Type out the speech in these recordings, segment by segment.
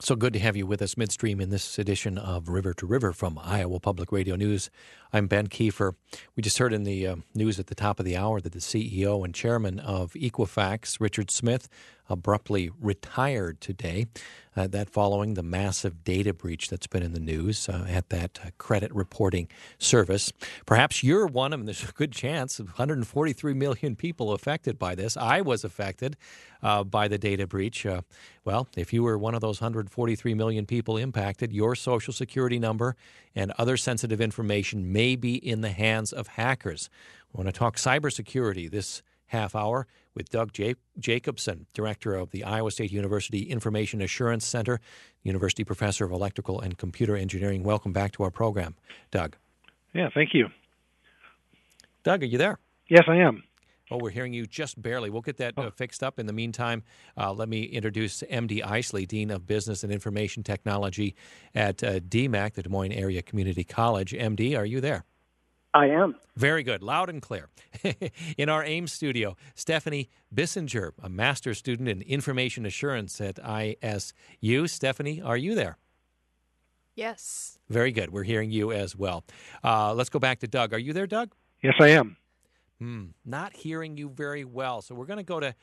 So good to have you with us midstream in this edition of River to River from Iowa Public Radio News. I'm Ben Kiefer. We just heard in the news at the top of the hour that the CEO and chairman of Equifax, Richard Smith, abruptly retired today. That following the massive data breach that's been in the news at that credit reporting service. Perhaps you're one of them. There's a good chance of 143 million people affected by this. I was affected by the data breach. Well, if you were one of those 143 million people impacted, your Social Security number and other sensitive information may be in the hands of hackers. I want to talk cybersecurity this half hour with Doug Jacobson, director of the Iowa State University Information Assurance Center, university professor of electrical and computer engineering. Welcome back to our program, Doug. Yeah, thank you. Doug, are you there? Yes, I am. Oh, we're hearing you just barely. We'll get that fixed up. In the meantime, let me introduce MD Isley, Dean of Business and Information Technology at DMAC, the Des Moines Area Community College. MD, are you there? I am. Very good. Loud and clear. In our AIM studio, Stephanie Bissinger, a master's student in information assurance at ISU. Stephanie, are you there? Yes. Very good. We're hearing you as well. Let's go back to Doug. Are you there, Doug? Yes, I am. Not hearing you very well. So we're going to go to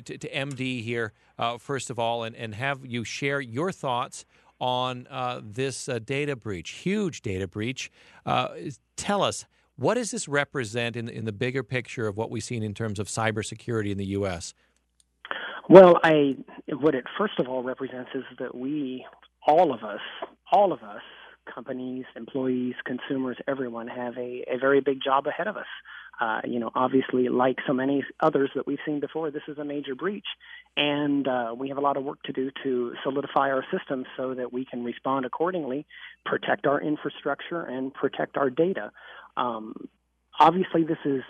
MD here, first of all, and have you share your thoughts on this data breach, huge data breach. Tell us, what does this represent in the bigger picture of what we've seen in terms of cybersecurity in the U.S.? Well, what it first of all represents is that all of us, companies, employees, consumers, everyone have a very big job ahead of us. Obviously, like so many others that we've seen before, this is a major breach. And we have a lot of work to do to solidify our systems so that we can respond accordingly, protect our infrastructure, and protect our data. Obviously, this is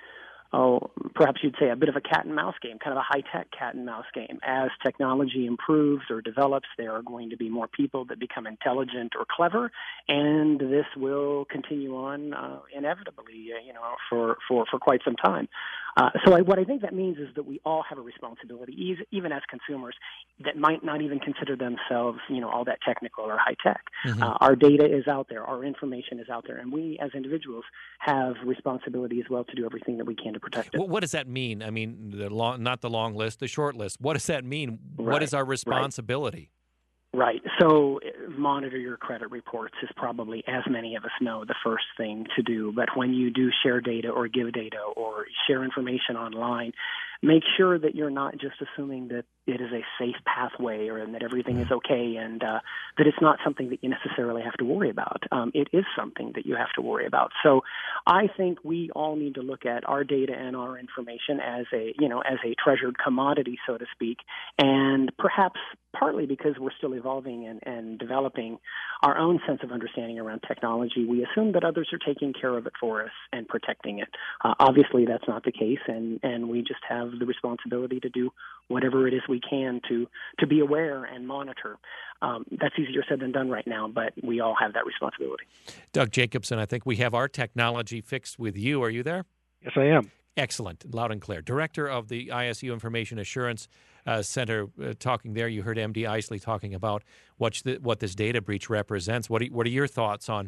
perhaps you'd say a bit of a cat and mouse game, kind of a high-tech cat and mouse game. As technology improves or develops, there are going to be more people that become intelligent or clever, and this will continue on inevitably, for quite some time. What I think that means is that we all have a responsibility, even as consumers, that might not even consider themselves, all that technical or high-tech. Mm-hmm. Our data is out there, our information is out there, and we as individuals have responsibility as well to do everything that we can to protect it. What does that mean? I mean, not the long list, the short list. What does that mean? Right. What is our responsibility? Right. So monitor your credit reports is probably, as many of us know, the first thing to do. But when you do share data or give data or share information online, make sure that you're not just assuming that it is a safe pathway and that everything is okay and that it's not something that you necessarily have to worry about. It is something that you have to worry about. So I think we all need to look at our data and our information as a treasured commodity, so to speak, and perhaps partly because we're still evolving and developing our own sense of understanding around technology, we assume that others are taking care of it for us and protecting it. Obviously, that's not the case, and we just have the responsibility to do whatever it is we can to be aware and monitor. That's easier said than done right now, but we all have that responsibility. Doug Jacobson, I think we have our technology fixed with you. Are you there? Yes, I am. Excellent. Loud and clear. Director of the ISU Information Assurance Center talking there. You heard MD Isley talking about what this data breach represents. What are your thoughts on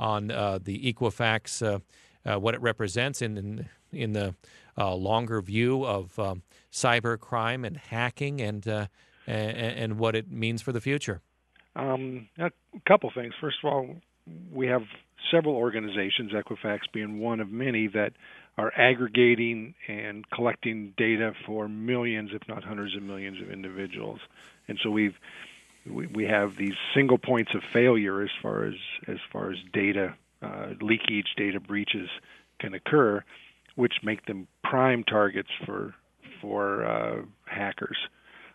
the Equifax, what it represents in the longer view of cyber crime and hacking and what it means for the future? A couple things. First of all, we have several organizations, Equifax being one of many, that are aggregating and collecting data for millions, if not hundreds of millions of individuals. And so we have these single points of failure as far as data leakage, data breaches can occur, which make them prime targets for hackers.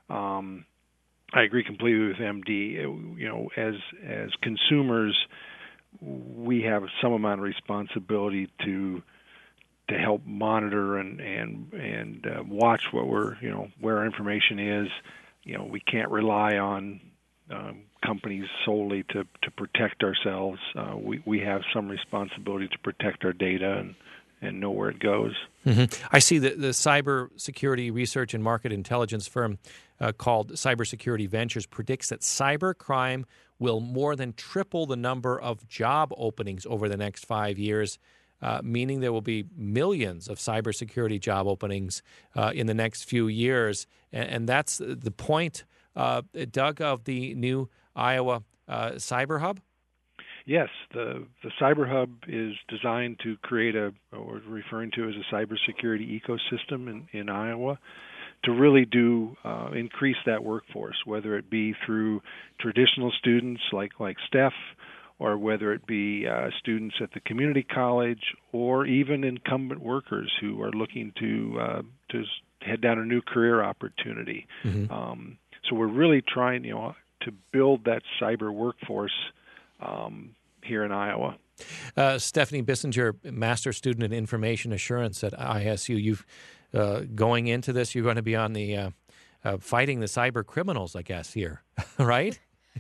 I agree completely with MD. As consumers, we have some amount of responsibility to help monitor and watch where our information is. We can't rely on companies solely to protect ourselves. We have some responsibility to protect our data know where it goes. Mm-hmm. I see that the cybersecurity research and market intelligence firm called Cybersecurity Ventures predicts that cybercrime will more than triple the number of job openings over the next 5 years, meaning there will be millions of cybersecurity job openings in the next few years. And that's the point, Doug, of the new Iowa Cyber Hub? Yes, the Cyber Hub is designed to create what we're referring to as a cybersecurity ecosystem in Iowa to really increase that workforce, whether it be through traditional students like Steph, or whether it be students at the community college, or even incumbent workers who are looking to head down a new career opportunity. Mm-hmm. So we're really trying, to build that cyber workforce here in Iowa. Stephanie Bissinger, master's student in information assurance at ISU. You've going into this, you're going to be on the fighting the cyber criminals, I guess, here, right?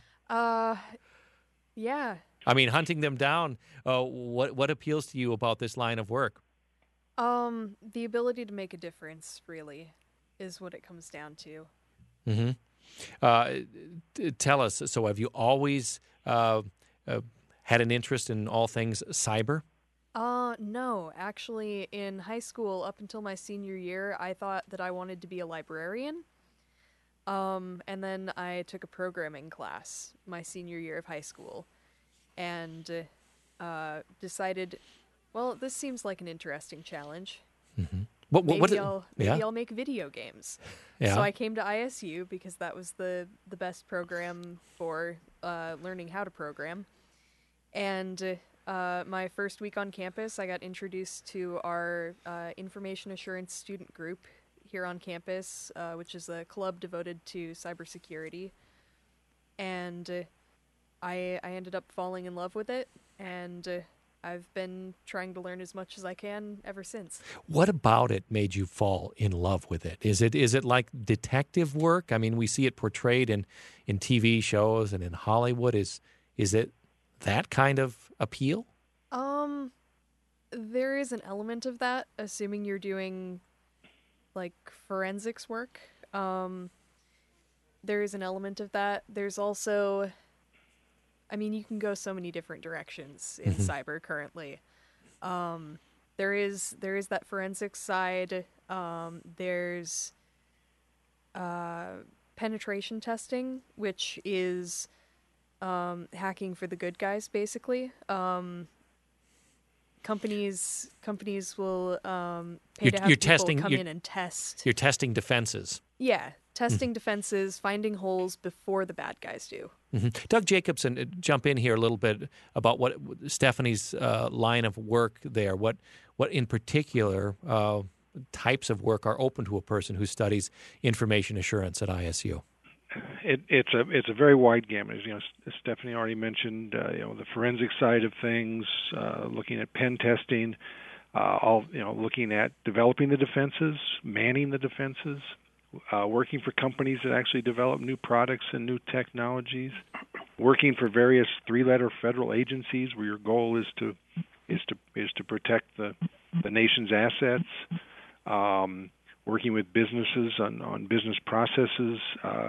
Yeah. I mean, hunting them down. What appeals to you about this line of work? The ability to make a difference, really, is what it comes down to. Mm-hmm. Tell us. So, have you always had an interest in all things cyber? No. Actually, in high school, up until my senior year, I thought that I wanted to be a librarian. And then I took a programming class my senior year of high school and decided, well, this seems like an interesting challenge. Mm-hmm. Maybe I'll make video games. Yeah. So I came to ISU because that was the best program for learning how to program. And my first week on campus, I got introduced to our information assurance student group here on campus, which is a club devoted to cybersecurity. And I ended up falling in love with it, and I've been trying to learn as much as I can ever since. What about it made you fall in love with it? Is it like detective work? I mean, we see it portrayed in TV shows and in Hollywood. Is it that kind of appeal? There is an element of that, assuming you're doing like forensics work. There is an element of that. There's also, I mean, you can go so many different directions in cyber currently. There is that forensics side. There's penetration testing, which is hacking for the good guys, basically. Companies will pay to have people come in and test. You're testing defenses. Yeah, testing defenses, finding holes before the bad guys do. Mm-hmm. Doug Jacobson, jump in here a little bit about what Stephanie's line of work there. What in particular types of work are open to a person who studies information assurance at ISU? It's a very wide gamut. As Stephanie already mentioned, the forensic side of things, looking at pen testing, looking at developing the defenses, manning the defenses, working for companies that actually develop new products and new technologies, working for various three-letter federal agencies where your goal is to protect the nation's assets, working with businesses on business processes.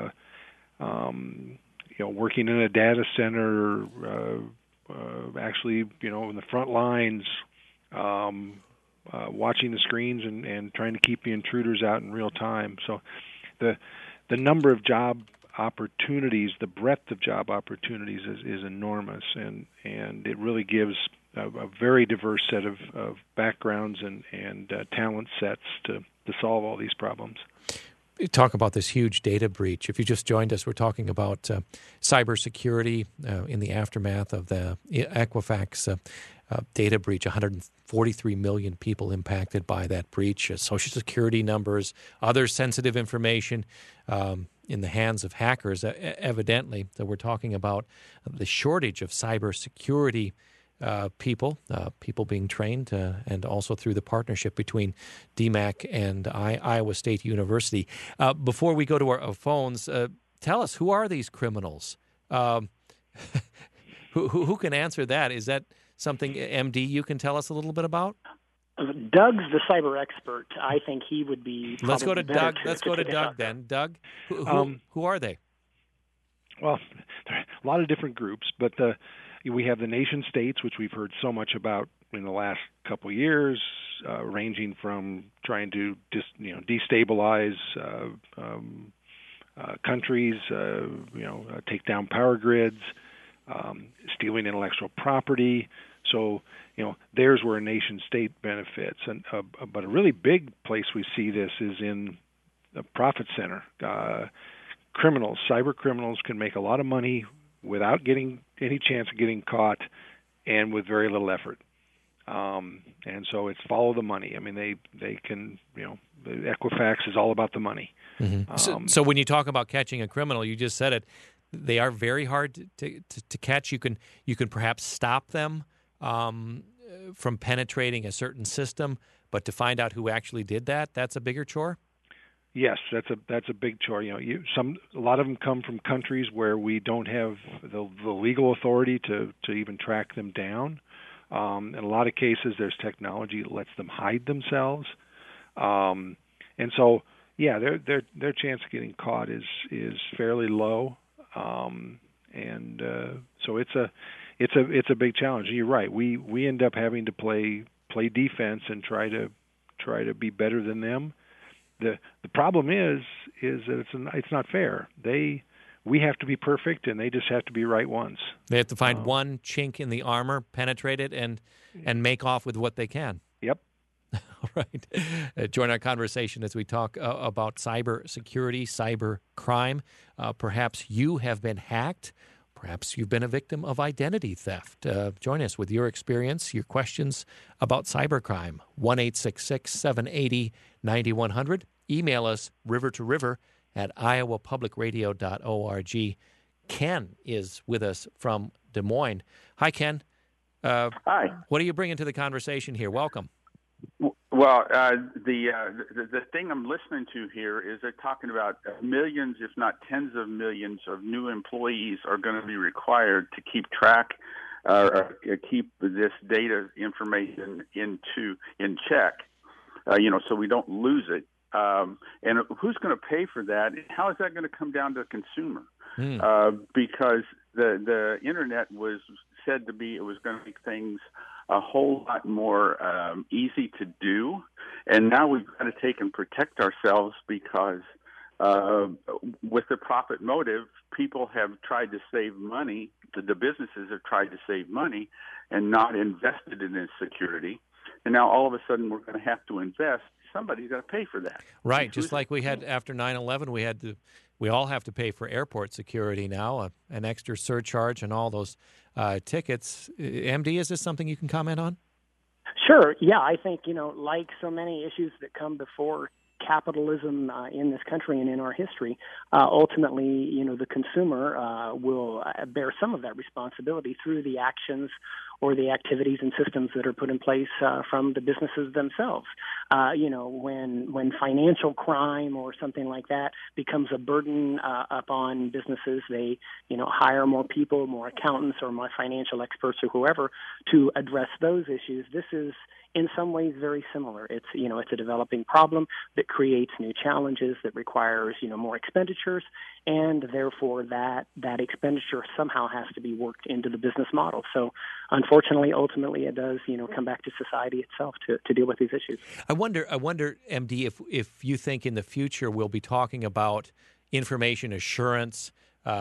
Working in a data center, actually, in the front lines, watching the screens and trying to keep the intruders out in real time. So the number of job opportunities, the breadth of job opportunities is enormous, and it really gives a very diverse set of backgrounds and talent sets to solve all these problems. Talk about this huge data breach. If you just joined us, we're talking about cybersecurity in the aftermath of the Equifax data breach. 143 million people impacted by that breach. Social Security numbers, other sensitive information in the hands of hackers. Evidently, that we're talking about the shortage of cybersecurity people being trained, and also through the partnership between DMACC and Iowa State University. Before we go to our phones, tell us, who are these criminals? Who can answer that? Is that something, MD, you can tell us a little bit about? Doug's the cyber expert. I think he would be. Let's go to better Doug. Let's go to Doug then. Doug, who are they? Well, there are a lot of different groups, but we have the nation states, which we've heard so much about in the last couple of years, ranging from trying to destabilize countries, take down power grids, stealing intellectual property. So, there's where a nation-state benefits. And but a really big place we see this is in the profit center. Criminals, cyber criminals, can make a lot of money without getting any chance of getting caught, and with very little effort. And so it's follow the money. I mean, they can, the Equifax is all about the money. Mm-hmm. So when you talk about catching a criminal, you just said it. They are very hard to catch. You can perhaps stop them from penetrating a certain system, but to find out who actually did that's a bigger chore. Yes, that's a big chore. A lot of them come from countries where we don't have the legal authority to even track them down. In a lot of cases, there's technology that lets them hide themselves, and so their chance of getting caught is fairly low, and so it's a big challenge. And you're right. We end up having to play defense and try to be better than them. The problem is that it's not fair. We have to be perfect, and they just have to be right once. They have to find one chink in the armor, penetrate it, and make off with what they can. Yep. All right. Join our conversation as we talk about cyber security, cyber crime. Perhaps you have been hacked. Perhaps you've been a victim of identity theft. Join us with your experience, your questions about cybercrime. 1-866-780-9100. Email us river2river@iowapublicradio.org. Ken is with us from Des Moines. Hi, Ken. Hi. What are you bringing to the conversation here? Welcome. Well, the thing I'm listening to here is they're talking about millions, if not tens of millions, of new employees are going to be required to keep track or keep this data information in check, so we don't lose it. And who's going to pay for that? How is that going to come down to the consumer? Because the internet was said to be, it was going to make things a whole lot more easy to do, and now we've got to take and protect ourselves because with the profit motive, people have tried to save money. The businesses have tried to save money and not invested in this security, and now all of a sudden we're going to have to invest. Somebody's got to pay for that. Right, just like we had after 9/11, we all have to pay for airport security now, an extra surcharge and all those tickets. MD, is this something you can comment on? Sure. Yeah, I think, like so many issues that come before capitalism in this country and in our history, ultimately, the consumer will bear some of that responsibility through the actions or the activities and systems that are put in place from the businesses themselves. When financial crime or something like that becomes a burden upon businesses, they, hire more people, more accountants or more financial experts or whoever to address those issues. This is in some ways very similar. It's a developing problem that creates new challenges that requires more expenditures, and therefore that expenditure somehow has to be worked into the business model. So unfortunately, ultimately it does come back to society itself to deal with these issues. I wonder, MD, if you think in the future we'll be talking about information assurance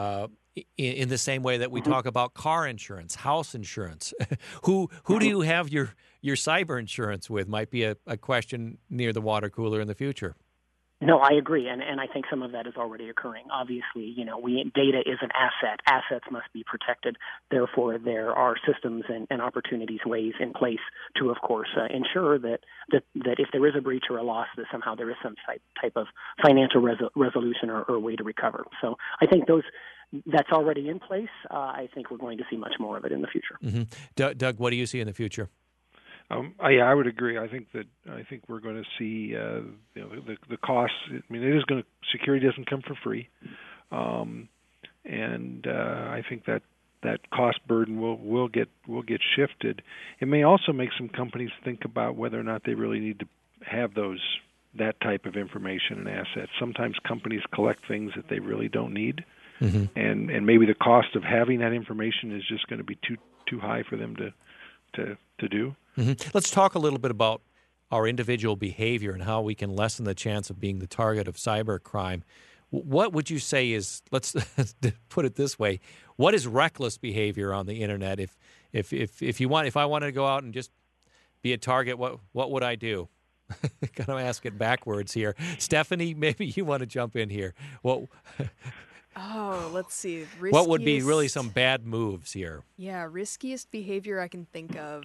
in the same way that we talk about car insurance, house insurance. Who do you have your cyber insurance with? Might be a question near the water cooler in the future. No, I agree, and I think some of that is already occurring. Obviously, data is an asset. Assets must be protected. Therefore, there are systems and opportunities, ways in place to, of course, ensure that if there is a breach or a loss, that somehow there is some type of financial resolution or way to recover. So I think that's already in place. I think we're going to see much more of it in the future. Mm-hmm. Doug, what do you see in the future? I would agree. I think we're going to see the costs. I mean, security doesn't come for free, and I think that that cost burden will get shifted. It may also make some companies think about whether or not they really need to have that type of information and assets. Sometimes companies collect things that they really don't need, and maybe the cost of having that information is just going to be too high for them to do. Let's talk a little bit about our individual behavior and how we can lessen the chance of being the target of cybercrime. What would you say is, let's put it this way, what is reckless behavior on the internet? If I wanted to go out and just be a target, what would I do? Kind of ask it backwards here. Stephanie, maybe you want to jump in here. Let's see. What would be really some bad moves here? Yeah, riskiest behavior I can think of.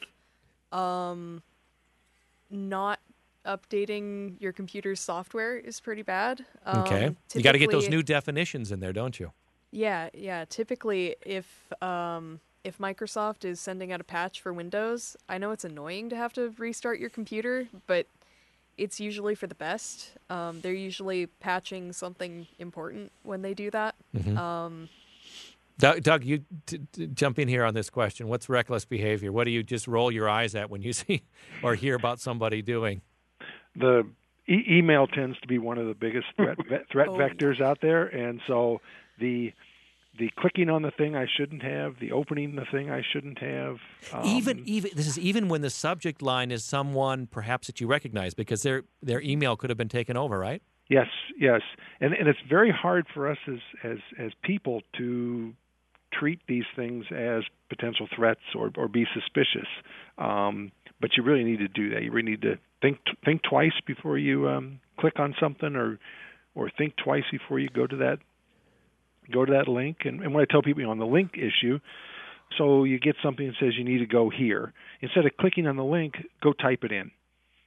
Not updating your computer's software is pretty bad. Okay. You got to get those new definitions in there, don't you? Yeah. Typically, if Microsoft is sending out a patch for Windows, I know it's annoying to have to restart your computer, but it's usually for the best. They're usually patching something important when they do that. Doug, you jump in here on this question. What's reckless behavior? What do you just roll your eyes at when you see or hear about somebody doing? The email tends to be one of the biggest threat vectors out there, and so the clicking on the thing I shouldn't have, the opening the thing I shouldn't have. Even this is even when the subject line is someone perhaps that you recognize, because their email could have been taken over, right? Yes, and it's very hard for us as people to treat these things as potential threats or be suspicious. But you really need to do that. You really need to think twice before you click on something, or think twice before you go to that link. And what I tell people on the link issue, so you get something that says you need to go here. Instead of clicking on the link, go type it in.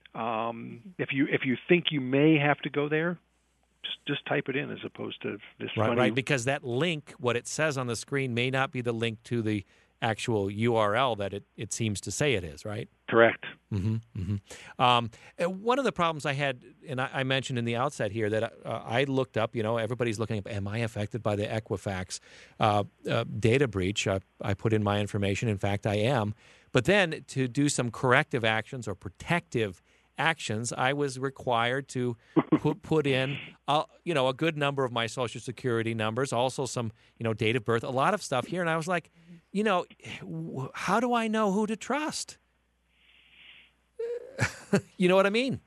If you think you may have to go there, just type it in as opposed to this. Right, because that link, what it says on the screen, may not be the link to the actual URL that it seems to say it is, right? Correct. One of the problems I had, and I mentioned in the outset here, that I looked up, everybody's looking up, am I affected by the Equifax data breach? I put in my information. In fact, I am. But then to do some corrective actions or protective actions, I was required to put in, a good number of my Social Security numbers, also some, date of birth, a lot of stuff here. And I was like, how do I know who to trust? You know what I mean?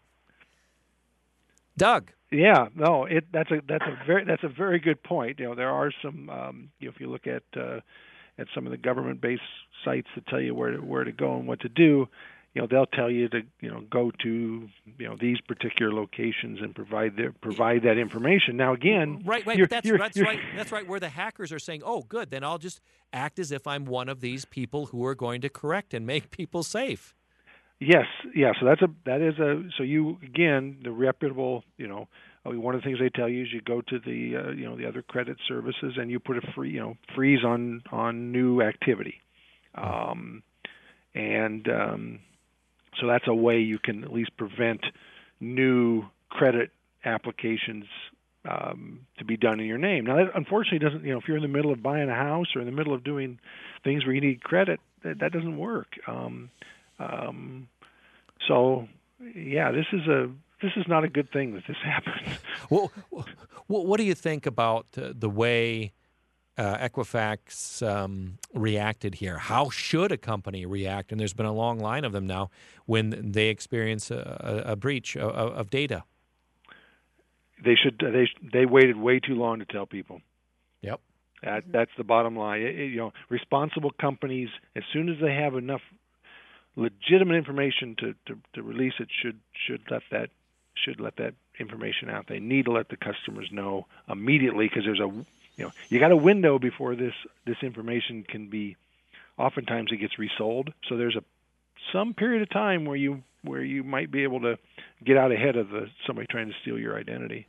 Doug. Yeah, no, that's a very good point. There are some, if you look at some of the government-based sites that tell you where to go and what to do, they'll tell you to go to these particular locations and provide that information. Now again, right. That's right. Where the hackers are saying, "Oh, good, then I'll just act as if I'm one of these people who are going to correct and make people safe." Yes, yeah. So the reputable, one of the things they tell you is you go to the the other credit services and you put a freeze on new activity, so that's a way you can at least prevent new credit applications to be done in your name. Now, that unfortunately doesn't, if you're in the middle of buying a house or in the middle of doing things where you need credit, that doesn't work. So, yeah, this is not a good thing that this happens. Well, what do you think about the way Equifax reacted here? How should a company react? And there's been a long line of them now when they experience a breach of data. They waited way too long to tell people. Yep. That's the bottom line. Responsible companies, as soon as they have enough legitimate information to release it, should let that information out. They need to let the customers know immediately, because there's you got a window before this information can be. Oftentimes it gets resold, so there's some period of time where you might be able to get out ahead of somebody trying to steal your identity.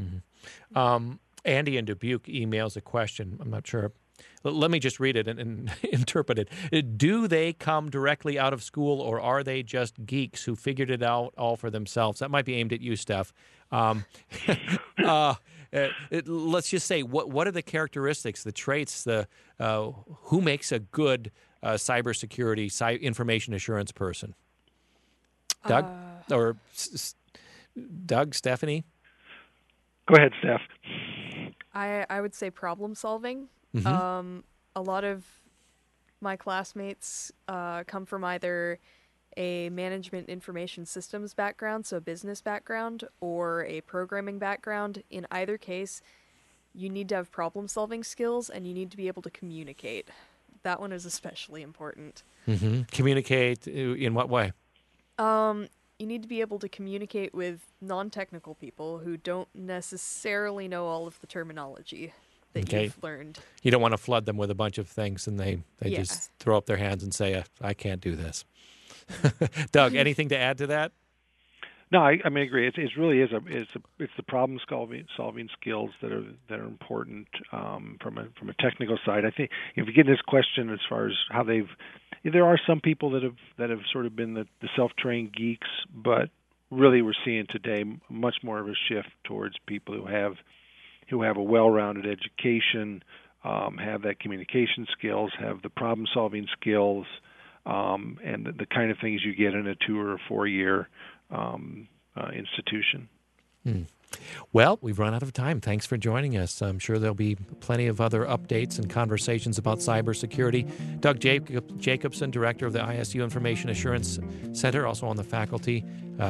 Andy in Dubuque emails a question. I'm not sure. Let me just read it and interpret it. Do they come directly out of school, or are they just geeks who figured it out all for themselves? That might be aimed at you, Steph. let's just say, what are the characteristics, the traits, who makes a good cybersecurity, information assurance person? Doug? Doug, Stephanie? Go ahead, Steph. I would say problem solving. Mm-hmm. A lot of my classmates come from either a management information systems background, so business background, or a programming background. In either case, you need to have problem solving skills and you need to be able to communicate. That one is especially important. Mm-hmm. Communicate in what way? You need to be able to communicate with non-technical people who don't necessarily know all of the terminology that you've learned. You don't want to flood them with a bunch of things and they just throw up their hands and say, I can't do this. Doug, anything to add to that? No, I agree. It really is it's the problem solving skills that are important from a technical side. I think if you get this question as far as how there are some people that have sort of been the self-trained geeks, but really we're seeing today much more of a shift towards people who have a well-rounded education, have that communication skills, have the problem-solving skills, and the kind of things you get in a 2 or 4 year institution. Well, we've run out of time. Thanks for joining us. I'm sure there'll be plenty of other updates and conversations about cybersecurity. Doug Jacobson, director of the ISU Information Assurance Center, also on the faculty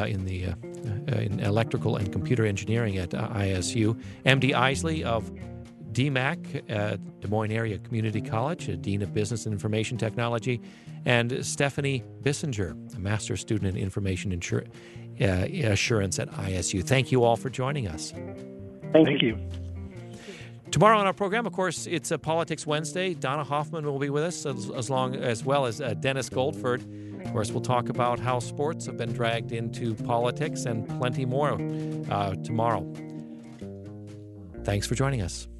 in electrical and computer engineering at ISU. MD Isley of DMAC at Des Moines Area Community College, a Dean of Business and Information Technology, and Stephanie Bissinger, a master's student in Information Assurance at ISU. Thank you all for joining us. Thank you. Tomorrow on our program, of course, it's a Politics Wednesday. Donna Hoffman will be with us, as well as Dennis Goldford. Of course, we'll talk about how sports have been dragged into politics and plenty more tomorrow. Thanks for joining us.